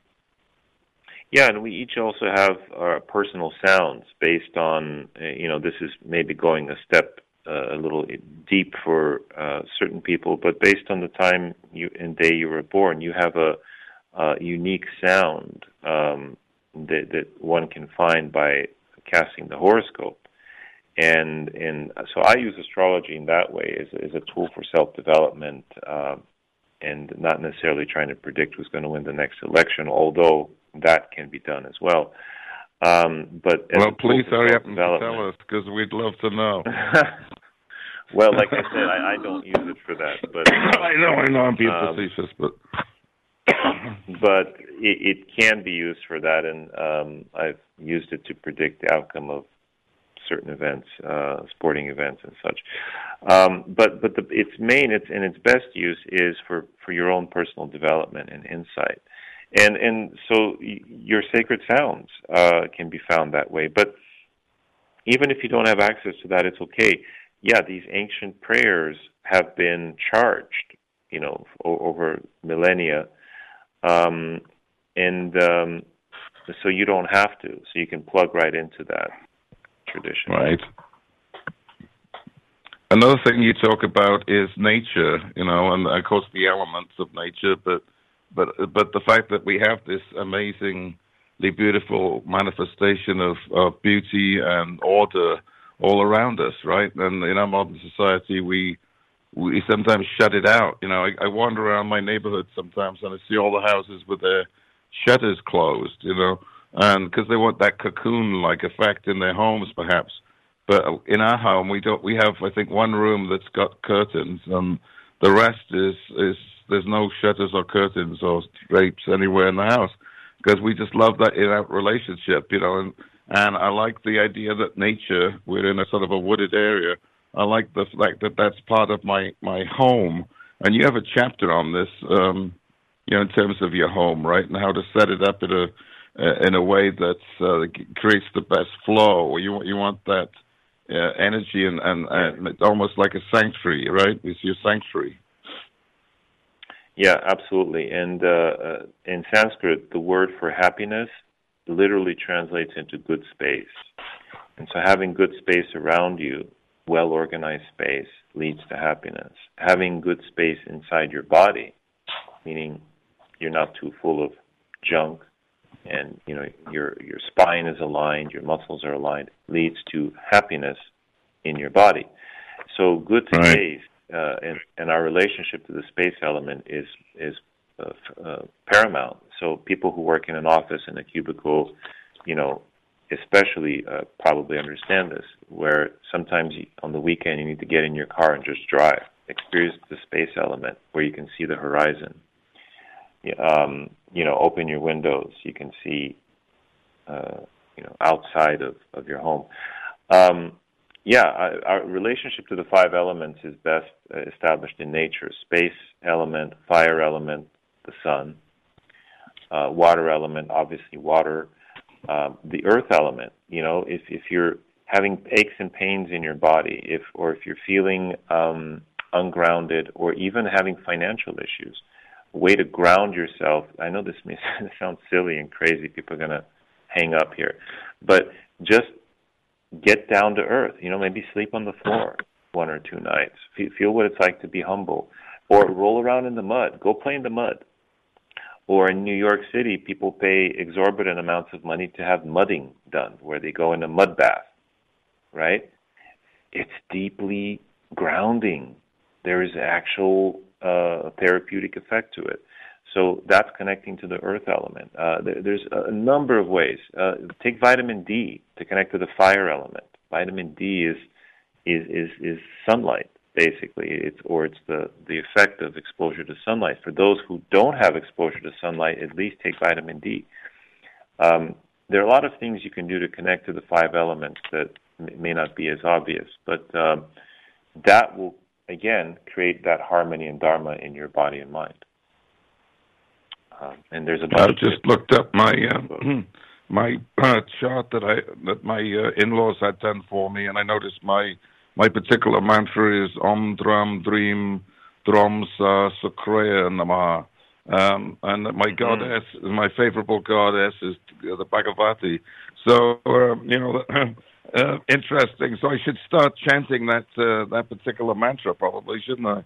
[SPEAKER 4] Yeah, and we each also have our personal sounds based on, you know, this is maybe going a step uh, a little deep for uh, certain people, but based on the time you and day you were born, you have a Uh, unique sound um, that, that one can find by casting the horoscope, and and so I use astrology in that way as, as a tool for self-development, uh, and not necessarily trying to predict who's going to win the next election, although that can be done as well. Um, but
[SPEAKER 3] well, please hurry up and tell us, because we'd love to know.
[SPEAKER 4] Well, like I said, I, I don't use it for that, but
[SPEAKER 3] I know, I know, I'm being
[SPEAKER 4] um,
[SPEAKER 3] facetious, but.
[SPEAKER 4] But it, it can be used for that, and um, I've used it to predict the outcome of certain events, uh, sporting events and such. Um, but but the, its main, its and its best use is for, for your own personal development and insight, and and so y- your sacred sounds uh, can be found that way. But even if you don't have access to that, it's okay. Yeah, these ancient prayers have been charged, you know, o- over millennia. Um, and um, so you don't have to. So you can plug right into that tradition.
[SPEAKER 3] Right. another thing you talk about is nature, you know, and of course the elements of nature, but but but the fact that we have this amazingly beautiful manifestation of, of beauty and order all around us, right? And in our modern society, we we sometimes shut it out. You know, I, I wander around my neighborhood sometimes and I see all the houses with their shutters closed, you know, and because they want that cocoon-like effect in their homes, perhaps. But in our home, we don't. We have, I think, one room that's got curtains, and the rest is is there's no shutters or curtains or drapes anywhere in the house, because we just love that in our relationship, you know. And and I like the idea that nature, we're in a sort of a wooded area. I like the fact that that's part of my, my home. And you have a chapter on this, um, you know, in terms of your home, right, and how to set it up in a uh, in a way that uh, creates the best flow. You you want that uh, energy and, and, and it's almost like a sanctuary, right? It's your sanctuary.
[SPEAKER 4] Yeah, absolutely. And uh, uh, in Sanskrit, the word for happiness literally translates into good space. And so having good space around you, well-organized space, leads to happiness. Having good space inside your body, meaning you're not too full of junk, and you know your your spine is aligned, your muscles are aligned, leads to happiness in your body. So good
[SPEAKER 3] right.
[SPEAKER 4] space uh, and, and our relationship to the space element is is uh, uh, paramount. So people who work in an office in a cubicle, you know, especially uh, probably understand this, where sometimes you, on the weekend you need to get in your car and just drive, experience the space element where you can see the horizon. Um, you know, open your windows, you can see, uh, you know, outside of, of your home. Um, yeah, I, our relationship to the five elements is best uh, established in nature. Space element, fire element, the sun. Uh, water element, obviously water. Um, the earth element, you know, if, if you're having aches and pains in your body, if or if you're feeling um, ungrounded or even having financial issues, a way to ground yourself, I know this may sound silly and crazy, people are going to hang up here, but just get down to earth, you know, maybe sleep on the floor one or two nights, feel what it's like to be humble, or roll around in the mud, go play in the mud. Or in New York City, people pay exorbitant amounts of money to have mudding done, where they go in a mud bath, right? It's deeply grounding. There is actual uh, therapeutic effect to it. So that's connecting to the earth element. Uh, there, there's a number of ways. Uh, take vitamin D to connect to the fire element. Vitamin D is is is, is sunlight. Basically, it's or it's the, the effect of exposure to sunlight. For those who don't have exposure to sunlight, at least take vitamin D. Um, there are a lot of things you can do to connect to the five elements that may not be as obvious, but um, that will, again, create that harmony and dharma in your body and mind. Um, and there's a bunch
[SPEAKER 3] I just looked up my uh, my uh, chart that I that my uh, in-laws had done for me, and I noticed my My particular mantra is Om Dram Dream Dram Sa Sukreya Namaha. Um, and my goddess, mm. my favorable goddess is the Bhagavati. So, uh, you know, uh, interesting. So I should start chanting that uh, that particular mantra probably, shouldn't I?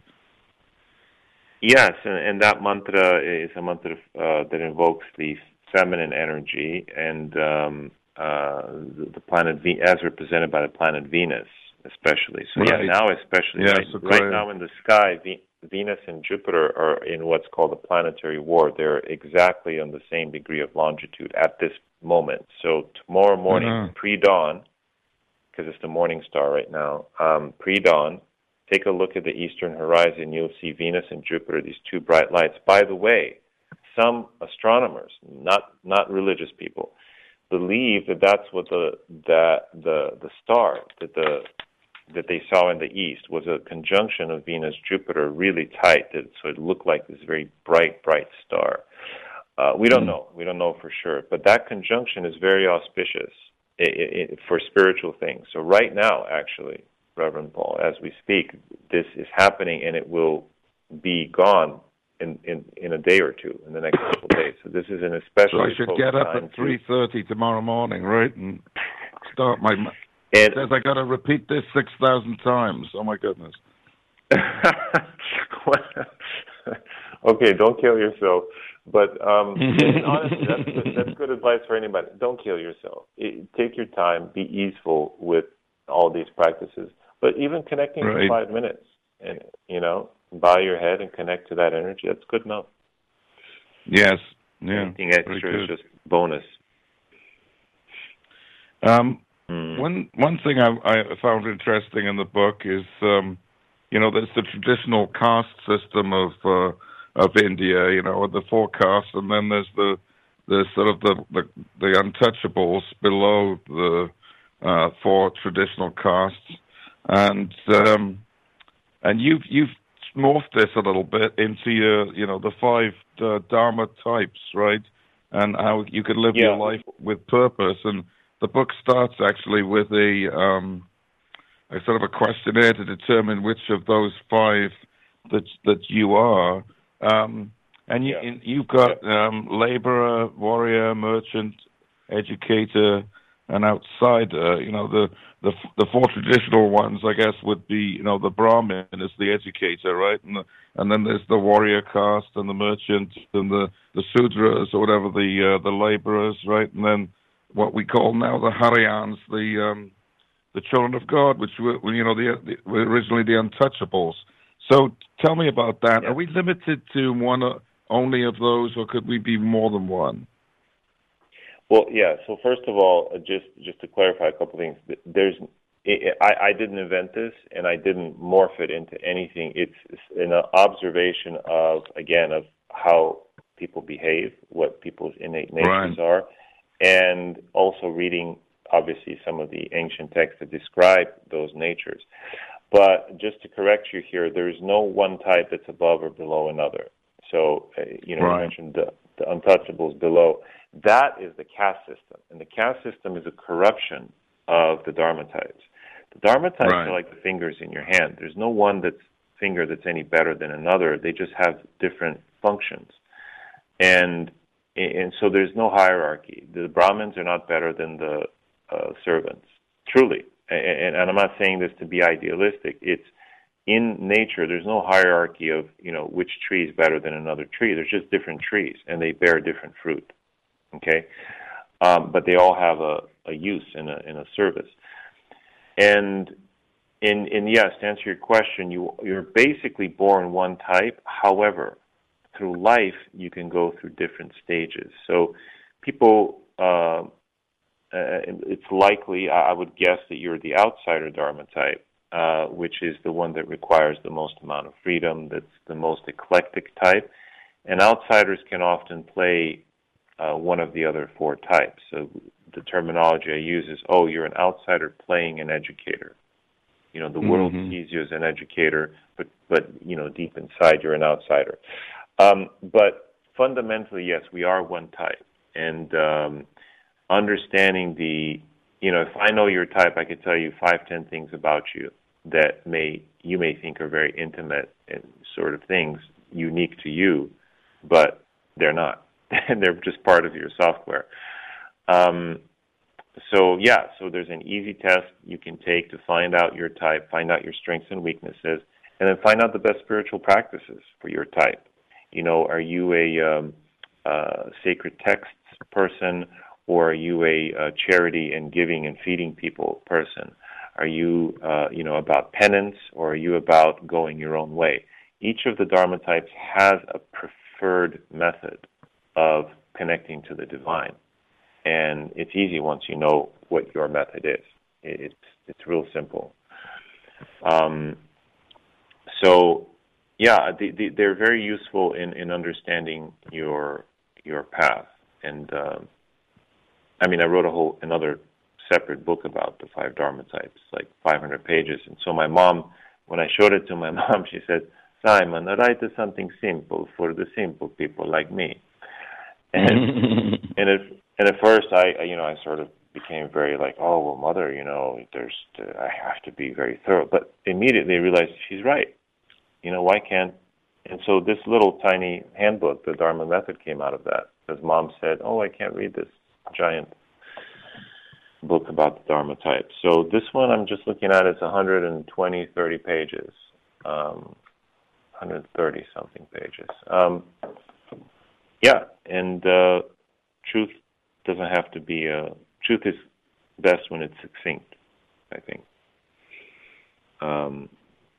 [SPEAKER 4] Yes, and, and that mantra is a mantra uh, that invokes the feminine energy and um, uh, the, the planet, v- as represented by the planet Venus. Especially. So right. yeah, now especially,
[SPEAKER 3] yeah,
[SPEAKER 4] right,
[SPEAKER 3] so
[SPEAKER 4] right now in the sky, v- Venus and Jupiter are in what's called a planetary war. They're exactly on the same degree of longitude at this moment. So tomorrow morning, uh-huh. pre-dawn, because it's the morning star right now, um, pre-dawn, take a look at the eastern horizon. You'll see Venus and Jupiter, these two bright lights. By the way, some astronomers, not not religious people, believe that that's what the that the the star that the that they saw in the east was a conjunction of Venus, Jupiter, really tight, that, so it looked like this very bright, bright star. Uh, we don't know. We don't know for sure. But that conjunction is very auspicious it, it, for spiritual things. So right now, actually, Reverend Paul, as we speak, this is happening, and it will be gone in, in, in a day or two, in the next couple of days. So this is an especially
[SPEAKER 3] So I should get up at three thirty tomorrow morning, right, and start my it says I got to repeat this six thousand times. Oh my goodness.
[SPEAKER 4] Okay, don't kill yourself. But um, honestly, that's good, that's good advice for anybody. Don't kill yourself. It, take your time. Be easeful with all these practices. But even connecting
[SPEAKER 3] right.
[SPEAKER 4] for five minutes, and you know, bow your head and connect to that energy. That's good enough.
[SPEAKER 3] Yes. Yeah.
[SPEAKER 4] Anything extra is just bonus.
[SPEAKER 3] Um,
[SPEAKER 4] mm.
[SPEAKER 3] One one thing I, I found interesting in the book is, um, you know, there's the traditional caste system of uh, of India, you know, the four castes, and then there's the the sort of the the, the untouchables below the uh, four traditional castes, and um, and you've you've morphed this a little bit into your, you know, the five uh, Dharma types, right? And how you could live
[SPEAKER 4] yeah.
[SPEAKER 3] your life with purpose. And the book starts actually with a, um, a sort of a questionnaire to determine which of those five that that you are. Um, and you,
[SPEAKER 4] yeah.
[SPEAKER 3] you've got um, laborer, warrior, merchant, educator, and outsider. You know, the, the the four traditional ones, I guess, would be, you know, the Brahmin is the educator, right? And the, and then there's the warrior caste and the merchant and the, the Sudras or whatever, the uh, the laborers, right? And then what we call now the Haryans, the um, the children of God, which were, you know, the, the were originally the untouchables. So tell me about that.
[SPEAKER 4] Yeah.
[SPEAKER 3] Are we limited to one uh, only of those, or could we be more than one?
[SPEAKER 4] Well, yeah. So first of all, just just to clarify a couple of things, there's I, I didn't invent this, and I didn't morph it into anything. It's an observation of, again, of how people behave, what people's innate natures
[SPEAKER 3] right.
[SPEAKER 4] are, and also reading, obviously, some of the ancient texts that describe those natures. But just to correct you here, there is no one type that's above or below another. So, uh, you know,
[SPEAKER 3] right.
[SPEAKER 4] you mentioned the, the untouchables below. That is the caste system, and the caste system is a corruption of the Dharma types. The Dharma types
[SPEAKER 3] right.
[SPEAKER 4] are like the fingers in your hand. There's no one that's finger that's any better than another. They just have different functions, and and so there's no hierarchy. The Brahmins are not better than the uh, servants, truly. And, and I'm not saying this to be idealistic. It's in nature. There's no hierarchy of, you know, which tree is better than another tree. There's just different trees, and they bear different fruit. Okay, um, but they all have a, a use in a in a service. And in in yes, to answer your question, you you're basically born one type. However, through life you can go through different stages. So people, uh, uh, it's likely, I would guess, that you're the outsider Dharma type, uh, which is the one that requires the most amount of freedom. That's the most eclectic type, and outsiders can often play Uh, one of the other four types. So the terminology I use is, oh, you're an outsider playing an educator. You know, the mm-hmm. world sees you as an educator, but, but you know, deep inside you're an outsider. Um, but fundamentally, yes, we are one type. And um, understanding the, you know, if I know your type, I could tell you five, ten things about you that may you may think are very intimate and sort of things unique to you, but they're not. And they're just part of your software. Um, so, yeah, so there's an easy test you can take to find out your type, find out your strengths and weaknesses, and then find out the best spiritual practices for your type. You know, are you a um, uh, sacred texts person, or are you a uh, charity and giving and feeding people person? Are you, uh, you know, about penance, or are you about going your own way? Each of the Dharma types has a preferred method of connecting to the divine, and it's easy once you know what your method is. It's it's real simple. Um, so, yeah, the, the, they're very useful in, in understanding your your path. And um, I mean, I wrote a whole another separate book about the five Dharma types, like five hundred pages. And so my mom, when I showed it to my mom, she said, "Simon, write something simple for the simple people like me." And and at, and at first, I you know I sort of became very like, oh well, mother, you know, there's I have to be very thorough. But immediately I realized she's right. You know, why can't? And so this little tiny handbook, the Dharma Method, came out of that. Because mom said, oh, I can't read this giant book about the Dharma type. So this one I'm just looking at is one hundred twenty, thirty pages, um, one hundred thirty something pages. Um, yeah, and uh, truth doesn't have to be, uh, truth is best when it's succinct, I think. Um,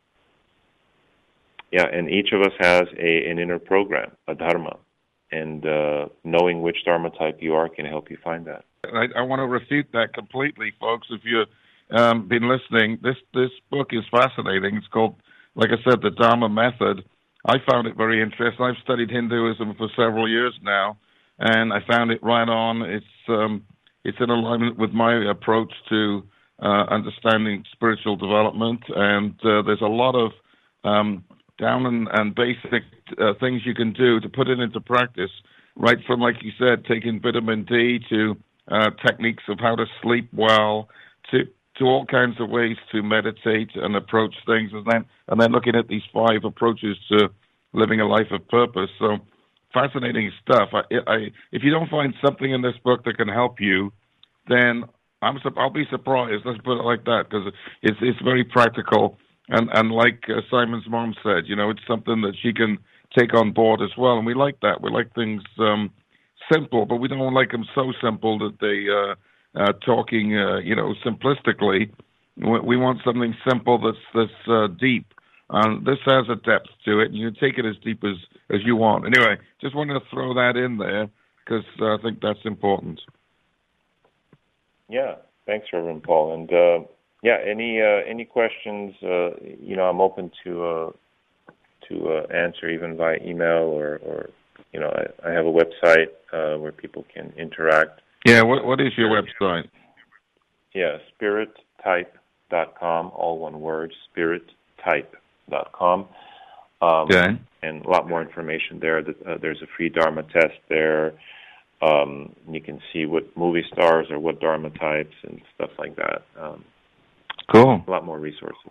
[SPEAKER 4] yeah, and each of us has a, an inner program, a dharma, and uh, knowing which dharma type you are can help you find that.
[SPEAKER 3] I, I want to refute that completely, folks. If you've um, been listening, this, this book is fascinating. It's called, like I said, The Dharma Method. I found it very interesting. I've studied Hinduism for several years now, and I found it right on. It's um, it's in alignment with my approach to uh, understanding spiritual development, and uh, there's a lot of um, down and, and basic uh, things you can do to put it into practice, right from, like you said, taking vitamin D to uh, techniques of how to sleep well, to to all kinds of ways to meditate and approach things, and then and then looking at these five approaches to living a life of purpose. So fascinating stuff. I, I, if you don't find something in this book that can help you, then I'm I'll be surprised. Let's put it like that, because it's it's very practical, and and like uh, Simon's mom said, you know, it's something that she can take on board as well, and we like that. We like things um, simple, but we don't like them so simple that they. Uh, Uh, talking, uh, you know, simplistically. We want something simple that's that's uh, deep. Um, this has a depth to it, and you can take it as deep as, as you want. Anyway, just wanted to throw that in there because uh, I think that's important.
[SPEAKER 4] Yeah, thanks, Reverend Paul. And uh, yeah, any uh, any questions? Uh, you know, I'm open to uh, to uh, answer even via email or, or you know, I, I have a website uh, where people can interact.
[SPEAKER 3] Yeah, what what is your website?
[SPEAKER 4] Yeah, spirit type dot com, all one word, spirit type dot com. Um,
[SPEAKER 3] okay.
[SPEAKER 4] And a lot more information there. Uh, there's a free Dharma test there. Um, you can see what movie stars or what Dharma types and stuff like that. Um,
[SPEAKER 3] cool.
[SPEAKER 4] A lot more resources.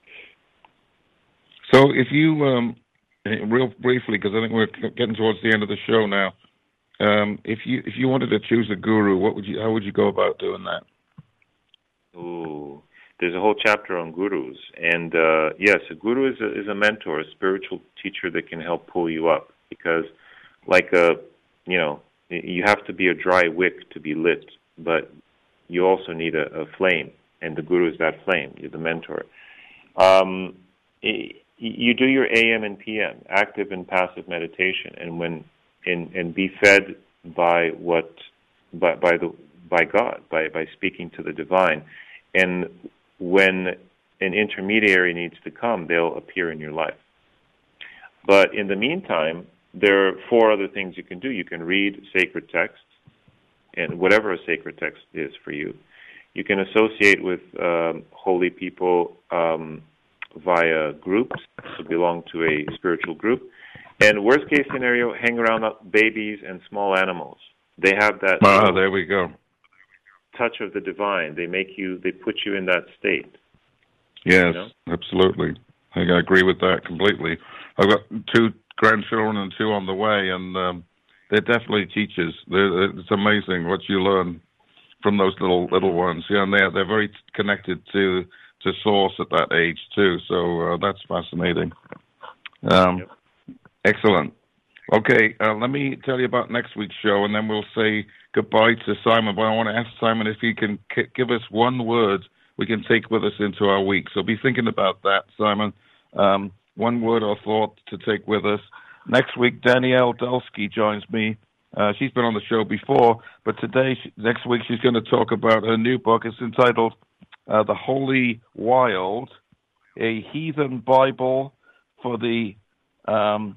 [SPEAKER 3] So if you, um, real briefly, because I think we're getting towards the end of the show now, Um, if you if you wanted to choose a guru, what would you how would you go about doing that?
[SPEAKER 4] Ooh, there's a whole chapter on gurus, and uh, yes, a guru is a, is a mentor, a spiritual teacher that can help pull you up. Because, like a, you know, you have to be a dry wick to be lit, but you also need a, a flame, and the guru is that flame. You're the mentor. Um, you do your A M and P M, active and passive meditation, and when And, and be fed by what by by the by God by by speaking to the divine, and when an intermediary needs to come, they'll appear in your life. But in the meantime, there are four other things you can do. You can read sacred texts, and whatever a sacred text is for you. You can associate with um, holy people um, via groups, so belong to a spiritual group. And worst case scenario, hang around babies and small animals. They have that.
[SPEAKER 3] Ah, there we go.
[SPEAKER 4] Touch of the divine. They make you. They put you in that state.
[SPEAKER 3] Yes,
[SPEAKER 4] you know?
[SPEAKER 3] Absolutely. I agree with that completely. I've got two grandchildren and two on the way, and um, they're definitely teachers. They're, it's amazing what you learn from those little little ones. Yeah, and they're they're very connected to to source at that age too. So uh, that's fascinating. Um, yep. Excellent. Okay, uh, let me tell you about next week's show, and then we'll say goodbye to Simon. But I want to ask Simon if he can k- give us one word we can take with us into our week. So be thinking about that, Simon. Um, one word or thought to take with us. Next week, Danielle Dulski joins me. Uh, she's been on the show before, but today, she, next week, she's going to talk about her new book. It's entitled uh, The Holy Wild, a Heathen Bible for the... Um,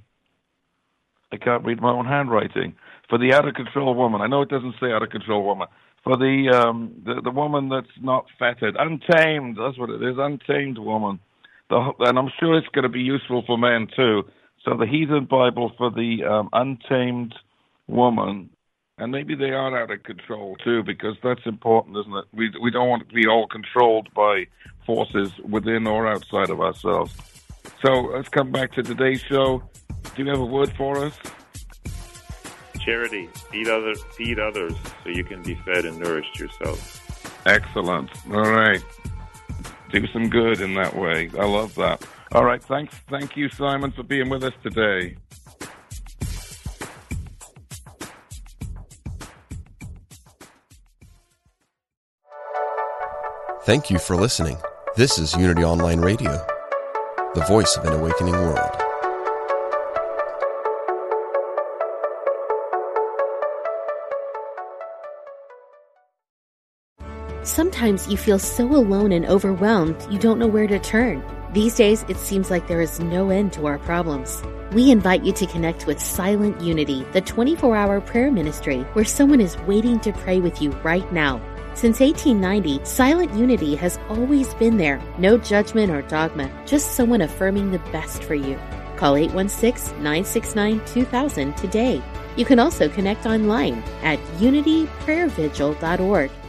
[SPEAKER 3] I can't read my own handwriting. For the out-of-control woman. I know it doesn't say out-of-control woman. For the, um, the the woman that's not fettered. Untamed, that's what it is, untamed woman. The, and I'm sure it's going to be useful for men, too. So the Heathen Bible for the um, untamed woman. And maybe they are out of control, too, because that's important, isn't it? We, we don't want to be all controlled by forces within or outside of ourselves. So let's come back to today's show. Do you have a word for us?
[SPEAKER 4] Charity. Feed others, feed others so you can be fed and nourished yourself.
[SPEAKER 3] Excellent. All right. Do some good in that way. I love that. All right. Thanks. Thank you, Simon, for being with us today.
[SPEAKER 6] Thank you for listening. This is Unity Online Radio, the voice of an awakening world.
[SPEAKER 1] Sometimes you feel so alone and overwhelmed you don't know where to turn. These days, it seems like there is no end to our problems. We invite you to connect with Silent Unity, the twenty-four hour prayer ministry where someone is waiting to pray with you right now. Since eighteen ninety, Silent Unity has always been there. No judgment or dogma, just someone affirming the best for you. Call eight one six, nine six nine, two thousand today. You can also connect online at unity prayer vigil dot org.